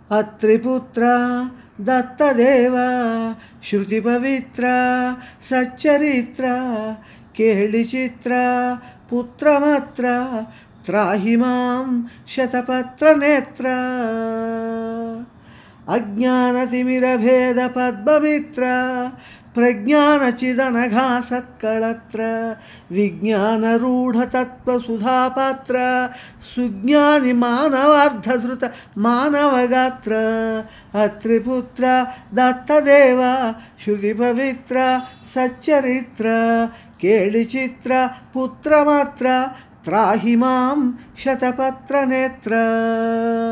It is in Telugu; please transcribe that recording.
అత్రిపుత్ర దత్తదేవ శృతిపవిత్ర సచ్చరిత్ర కేళిచిత్ర పుత్రమత్ర త్రాహి మాం శతపత్రనేత్ర అజ్ఞానతిమిరభేద పద్మమిత్ర ప్రజ్ఞానచిదనఘా సత్కళత్ర విజ్ఞానరూఢతత్వసుధాపాత్ర సుజ్ఞాని మానవార్ధధృత మానవగాత్ర అత్రిపుత్ర దత్తదేవ శృతిపవిత్ర సచ్చరిత్ర కేళిచిత్ర పుత్రమాత్ర త్రాహి మాం శతపత్రనేత్ర.